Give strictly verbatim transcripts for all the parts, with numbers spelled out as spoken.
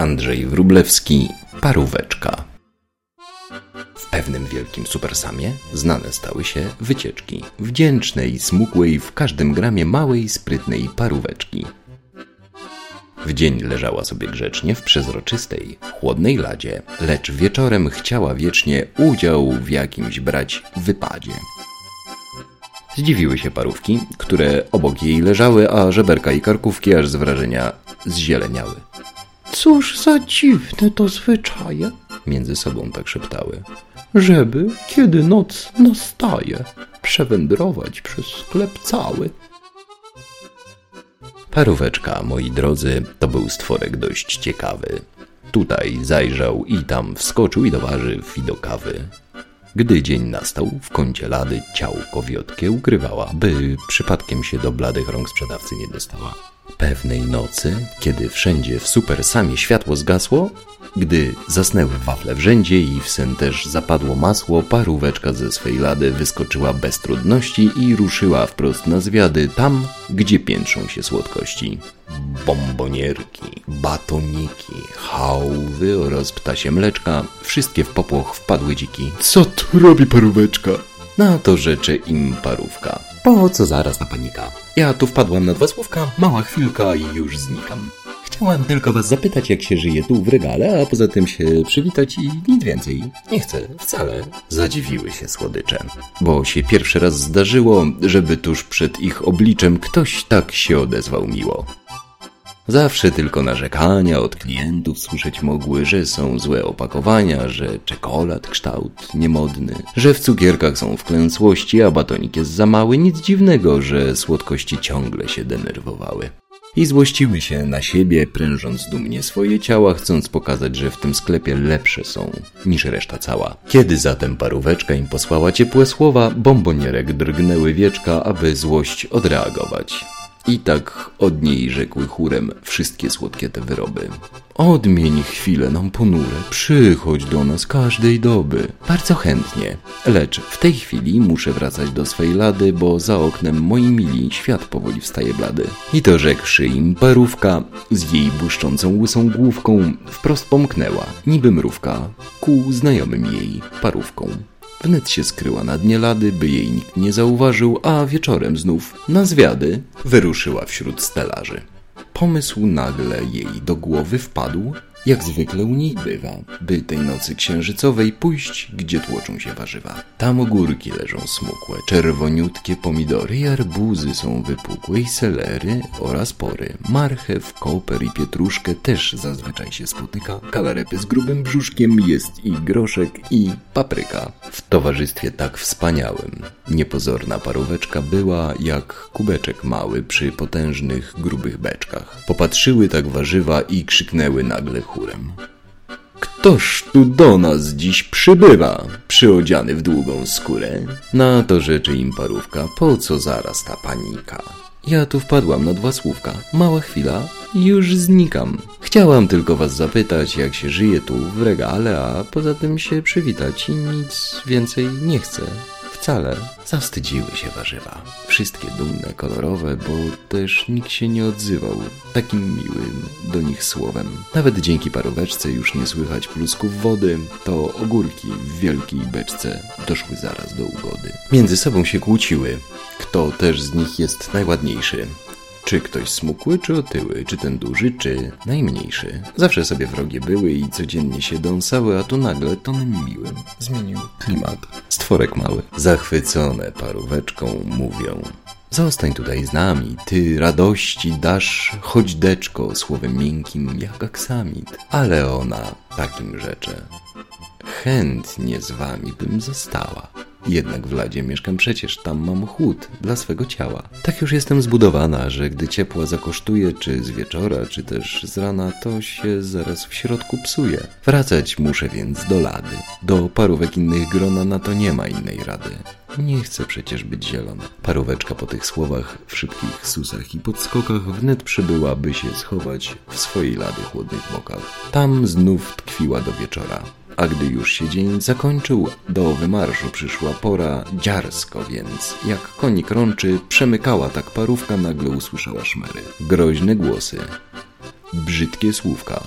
Andrzej Wróblewski, Paróweczka. W pewnym wielkim supersamie znane stały się wycieczki wdzięcznej, smukłej, w każdym gramie małej, sprytnej paróweczki. W dzień leżała sobie grzecznie w przezroczystej, chłodnej ladzie, lecz wieczorem chciała wiecznie udział w jakimś brać wypadzie. Zdziwiły się parówki, które obok jej leżały, a żeberka i karkówki aż z wrażenia zzieleniały. Cóż za dziwne to zwyczaje, między sobą tak szeptały, żeby, kiedy noc nastaje, przewędrować przez sklep cały. Paróweczka, moi drodzy, to był stworek dość ciekawy. Tutaj zajrzał i tam wskoczył i do warzyw, i do kawy. Gdy dzień nastał, w kącie lady ciałko wiotkie ukrywała, by przypadkiem się do bladych rąk sprzedawcy nie dostała. Pewnej nocy, kiedy wszędzie w supersamie światło zgasło, gdy zasnęły wafle w rzędzie i w sen też zapadło masło, paróweczka ze swej lady wyskoczyła bez trudności i ruszyła wprost na zwiady, tam, gdzie piętrzą się słodkości. Bombonierki, batoniki, chałwy oraz ptasie mleczka, wszystkie w popłoch wpadły dziki. Co tu robi paróweczka? Na to rzeczy im parówka. Po co zaraz ta panika? Ja tu wpadłam na dwa słówka, mała chwilka i już znikam. Chciałam tylko was zapytać, jak się żyje tu w regale, a poza tym się przywitać i nic więcej. Nie chcę, wcale. Zadziwiły się słodycze, bo się pierwszy raz zdarzyło, żeby tuż przed ich obliczem ktoś tak się odezwał miło. Zawsze tylko narzekania od klientów słyszeć mogły, że są złe opakowania, że czekolad kształt niemodny, że w cukierkach są wklęsłości, a batonik jest za mały. Nic dziwnego, że słodkości ciągle się denerwowały. I złościły się na siebie, prężąc dumnie swoje ciała, chcąc pokazać, że w tym sklepie lepsze są niż reszta cała. Kiedy zatem paróweczka im posłała ciepłe słowa, bombonierek drgnęły wieczka, aby złość odreagować. I tak od niej rzekły chórem wszystkie słodkie te wyroby. Odmień chwilę nam ponure, przychodź do nas każdej doby. Bardzo chętnie, lecz w tej chwili muszę wracać do swej lady, bo za oknem, moi mili, świat powoli wstaje blady. I to rzekłszy im parówka, z jej błyszczącą łysą główką wprost pomknęła, niby mrówka, ku znajomym jej parówką. Wnet się skryła na dnie lady, by jej nikt nie zauważył, a wieczorem znów na zwiady wyruszyła wśród stelaży. Pomysł nagle jej do głowy wpadł, jak zwykle u niej bywa, by tej nocy księżycowej pójść, gdzie tłoczą się warzywa. Tam ogórki leżą smukłe, czerwoniutkie pomidory i arbuzy są wypukłe i selery oraz pory. Marchew, koper i pietruszkę też zazwyczaj się spotyka. Kalarepy z grubym brzuszkiem jest i groszek i papryka. W towarzystwie tak wspaniałym niepozorna paróweczka była jak kubeczek mały przy potężnych, grubych beczkach. Popatrzyły tak warzywa i krzyknęły nagle chórem. Ktoż tu do nas dziś przybywa, przyodziany w długą skórę? Na to rzeczy im parówka, po co zaraz ta panika? Ja tu wpadłam na dwa słówka, mała chwila i już znikam. Chciałam tylko was zapytać, jak się żyje tu w regale, a poza tym się przywitać i nic więcej nie chcę. Wcale. Zawstydziły się warzywa. Wszystkie dumne, kolorowe, bo też nikt się nie odzywał takim miłym do nich słowem. Nawet dzięki paróweczce już nie słychać plusków wody, to ogórki w wielkiej beczce doszły zaraz do ugody. Między sobą się kłóciły, kto też z nich jest najładniejszy. Czy ktoś smukły, czy otyły, czy ten duży, czy najmniejszy. Zawsze sobie wrogie były i codziennie się dąsały, a tu nagle tonem miłym zmienił klimat. Stworek mały, zachwycone paróweczką, mówią: zostań tutaj z nami, ty radości dasz, choć deczko, słowem miękkim jak aksamit. Ale ona takim rzecze: chętnie z wami bym została. Jednak w ladzie mieszkam przecież, tam mam chłód dla swego ciała. Tak już jestem zbudowana, że gdy ciepła zakosztuje, czy z wieczora, czy też z rana, to się zaraz w środku psuje. Wracać muszę więc do lady. Do parówek innych grona na to nie ma innej rady. Nie chcę przecież być zielona. Paróweczka po tych słowach w szybkich susach i podskokach wnet przybyła, by się schować w swojej lady chłodnych bokach. Tam znów tkwiła do wieczora. A gdy już się dzień zakończył, do wymarszu przyszła pora, dziarsko więc, jak konik rączy, przemykała tak parówka, nagle usłyszała szmery. Groźne głosy, brzydkie słówka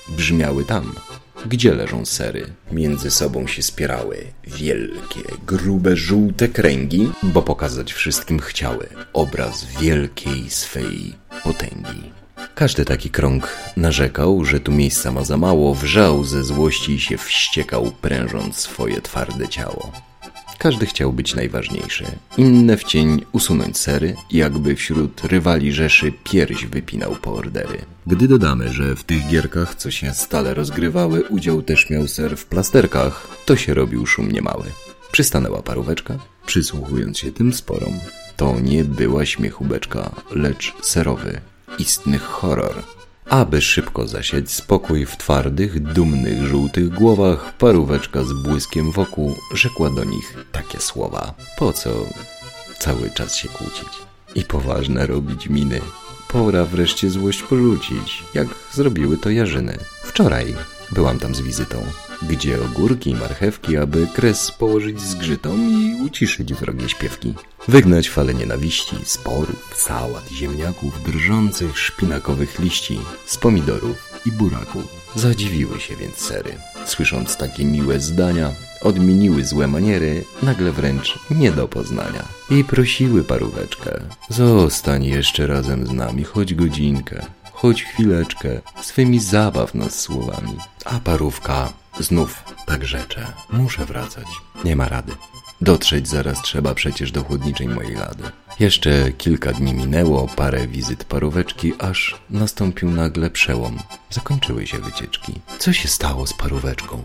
brzmiały tam, gdzie leżą sery. Między sobą się spierały wielkie, grube, żółte kręgi, bo pokazać wszystkim chciały obraz wielkiej swej potęgi. Każdy taki krąg narzekał, że tu miejsca ma za mało, wrzał ze złości i się wściekał, prężąc swoje twarde ciało. Każdy chciał być najważniejszy. Inne w cień usunąć sery, jakby wśród rywali rzeszy pierś wypinał po ordery. Gdy dodamy, że w tych gierkach, co się stale rozgrywały, udział też miał ser w plasterkach, to się robił szum niemały. Przystanęła paróweczka, przysłuchując się tym sporom. To nie była śmiechubeczka, lecz serowy, istny horror. Aby szybko zasiać spokój w twardych, dumnych, żółtych głowach, paróweczka z błyskiem wokół rzekła do nich takie słowa. Po co cały czas się kłócić i poważne robić miny? Pora wreszcie złość porzucić, jak zrobiły to jarzyny. Wczoraj byłam tam z wizytą, gdzie ogórki i marchewki, aby kres położyć zgrzytom i uciszyć wrogie śpiewki. Wygnać fale nienawiści, sporów, sałat, ziemniaków, drżących szpinakowych liści, z pomidorów i buraków. Zadziwiły się więc sery. Słysząc takie miłe zdania, odmieniły złe maniery, nagle wręcz nie do poznania. I prosiły paróweczkę: zostań jeszcze razem z nami, choć godzinkę, choć chwileczkę, swymi zabaw nas słowami. A parówka znów tak rzecze: muszę wracać, nie ma rady. Dotrzeć zaraz trzeba przecież do chłodniczej mojej lady. Jeszcze kilka dni minęło, parę wizyt paróweczki, aż nastąpił nagle przełom. Zakończyły się wycieczki. Co się stało z paróweczką?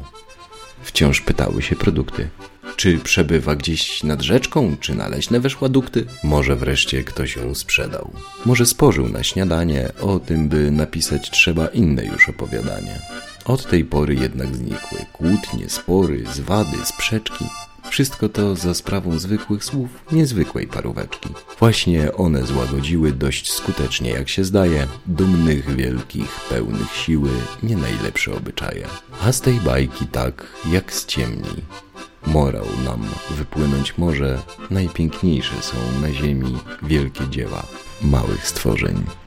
Wciąż pytały się produkty. Czy przebywa gdzieś nad rzeczką, czy na leśne weszła dukty? Może wreszcie ktoś ją sprzedał. Może spożył na śniadanie, o tym by napisać trzeba inne już opowiadanie. Od tej pory jednak znikły kłótnie, spory, zwady, sprzeczki. Wszystko to za sprawą zwykłych słów niezwykłej paróweczki. Właśnie one złagodziły dość skutecznie, jak się zdaje, dumnych, wielkich, pełnych siły, nie najlepsze obyczaje. A z tej bajki tak, jak z ciemni, morał nam wypłynąć może: najpiękniejsze są na ziemi wielkie dzieła małych stworzeń.